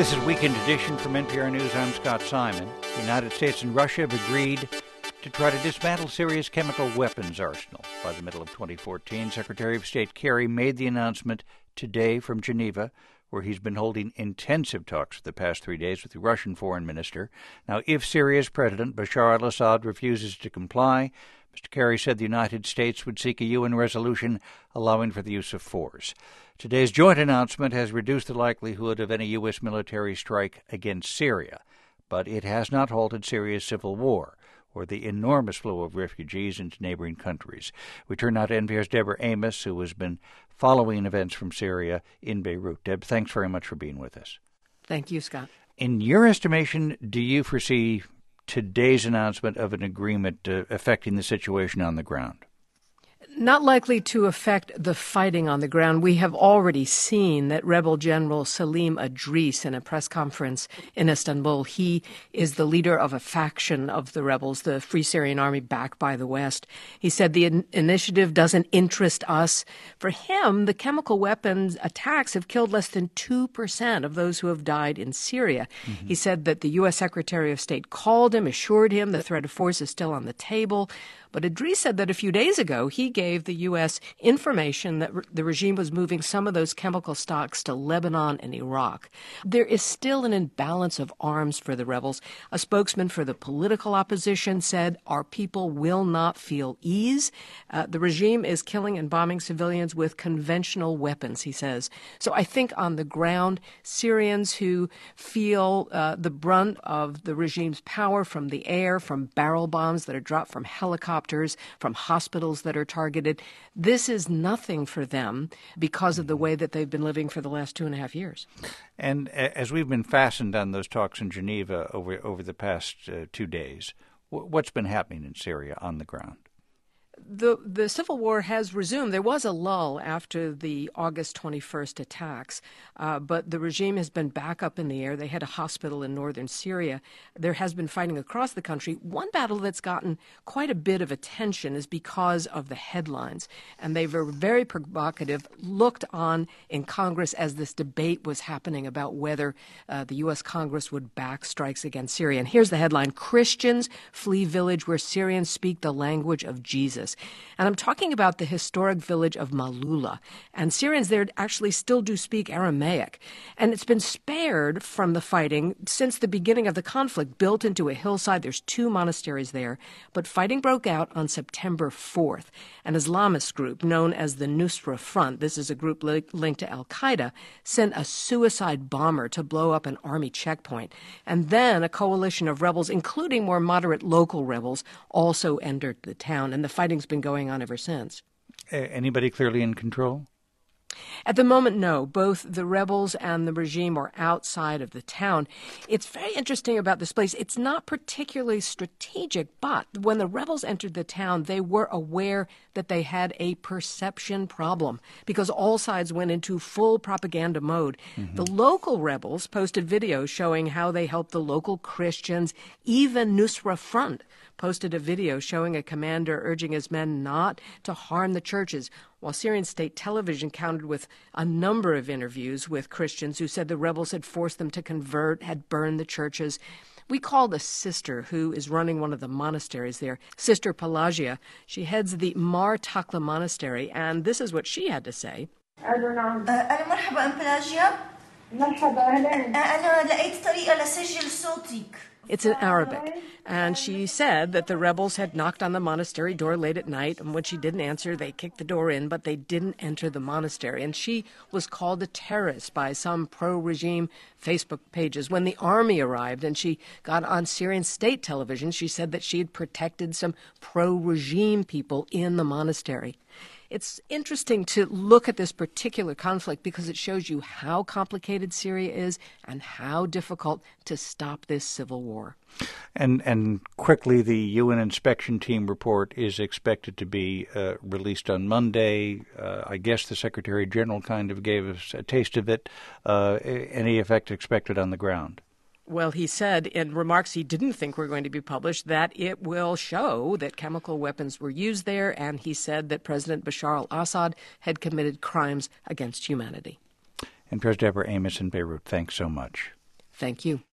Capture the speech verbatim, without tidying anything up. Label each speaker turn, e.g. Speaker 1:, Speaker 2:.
Speaker 1: This is Weekend Edition from N P R News. I'm Scott Simon. The United States and Russia have agreed to try to dismantle Syria's chemical weapons arsenal. By the middle of twenty fourteen, Secretary of State Kerry made the announcement today from Geneva, where he's been holding intensive talks for the past three days with the Russian foreign minister. Now, if Syria's president, Bashar al-Assad, refuses to comply, Mister Kerry said the United States would seek a U N resolution allowing for the use of force. Today's joint announcement has reduced the likelihood of any U S military strike against Syria, but it has not halted Syria's civil war or the enormous flow of refugees into neighboring countries. We turn now to N P R's Deborah Amos, who has been following events from Syria in Beirut. Deb, thanks very much for being with us.
Speaker 2: Thank you, Scott.
Speaker 1: In your estimation, do you foresee today's announcement of an agreement uh, affecting the situation on the ground?
Speaker 2: Not likely to affect the fighting on the ground. We have already seen that Rebel General Salim Adris, in a press conference in Istanbul, he is the leader of a faction of the rebels, the Free Syrian Army backed by the West. He said the in- initiative doesn't interest us. For him, the chemical weapons attacks have killed less than two percent of those who have died in Syria. Mm-hmm. He said that the U S. Secretary of State called him, assured him the threat of force is still on the table. But Adris said that a few days ago, he gave the U S information that re- the regime was moving some of those chemical stocks to Lebanon and Iraq. There is still an imbalance of arms for the rebels. A spokesman for the political opposition said, our people will not feel ease. Uh, the regime is killing and bombing civilians with conventional weapons, he says. So I think on the ground, Syrians who feel uh, the brunt of the regime's power from the air, from barrel bombs that are dropped from helicopters, from hospitals that are targeted. This is nothing for them because of the way that they've been living for the last two and a half years.
Speaker 1: And as we've been fastened on those talks in Geneva over over the past uh, two days, what's been happening in Syria on the ground?
Speaker 2: The the civil war has resumed. There was a lull after the August twenty-first attacks, uh, but the regime has been back up in the air. They had a hospital in northern Syria. There has been fighting across the country. One battle that's gotten quite a bit of attention is because of the headlines, and they were very provocative, looked on in Congress as this debate was happening about whether uh, the U S. Congress would back strikes against Syria. And here's the headline: Christians flee village where Syrians speak the language of Jesus. And I'm talking about the historic village of Malula. And Syrians there actually still do speak Aramaic. And it's been spared from the fighting since the beginning of the conflict, built into a hillside. There's two monasteries there. But fighting broke out on September fourth. An Islamist group known as the Nusra Front, this is a group li- linked to al-Qaeda, sent a suicide bomber to blow up an army checkpoint. And then a coalition of rebels, including more moderate local rebels, also entered the town. And the fighting's been going on ever since.
Speaker 1: Anybody clearly in control?
Speaker 2: At the moment, no. Both the rebels and the regime are outside of the town. It's very interesting about this place. It's not particularly strategic, but when the rebels entered the town, they were aware that they had a perception problem because all sides went into full propaganda mode. Mm-hmm. The local rebels posted videos showing how they helped the local Christians. Even Nusra Front posted a video showing a commander urging his men not to harm the churches, while Syrian state television countered with a number of interviews with Christians who said the rebels had forced them to convert, had burned the churches. We called a sister who is running one of the monasteries there, Sister Pelagia. She heads the Mar Takla Monastery, and this is what she had to say.
Speaker 3: أنا مرحبا أم بلاجيا. مرحبا أهلا. أنا لقيت طريقة لسجل صوتك.
Speaker 2: It's in Arabic, and she said that the rebels had knocked on the monastery door late at night, and when she didn't answer, they kicked the door in, but they didn't enter the monastery. And she was called a terrorist by some pro-regime Facebook pages. When the army arrived and she got on Syrian state television, she said that she had protected some pro-regime people in the monastery. It's interesting to look at this particular conflict because it shows you how complicated Syria is and how difficult to stop this civil war.
Speaker 1: And and quickly, the U N inspection team report is expected to be uh, released on Monday. Uh, I guess the Secretary General kind of gave us a taste of it. Uh, any effect expected on the ground?
Speaker 2: Well, he said in remarks he didn't think were going to be published that it will show that chemical weapons were used there, and he said that President Bashar al-Assad had committed crimes against humanity.
Speaker 1: And President Deborah Amos in Beirut, thanks so much.
Speaker 2: Thank you.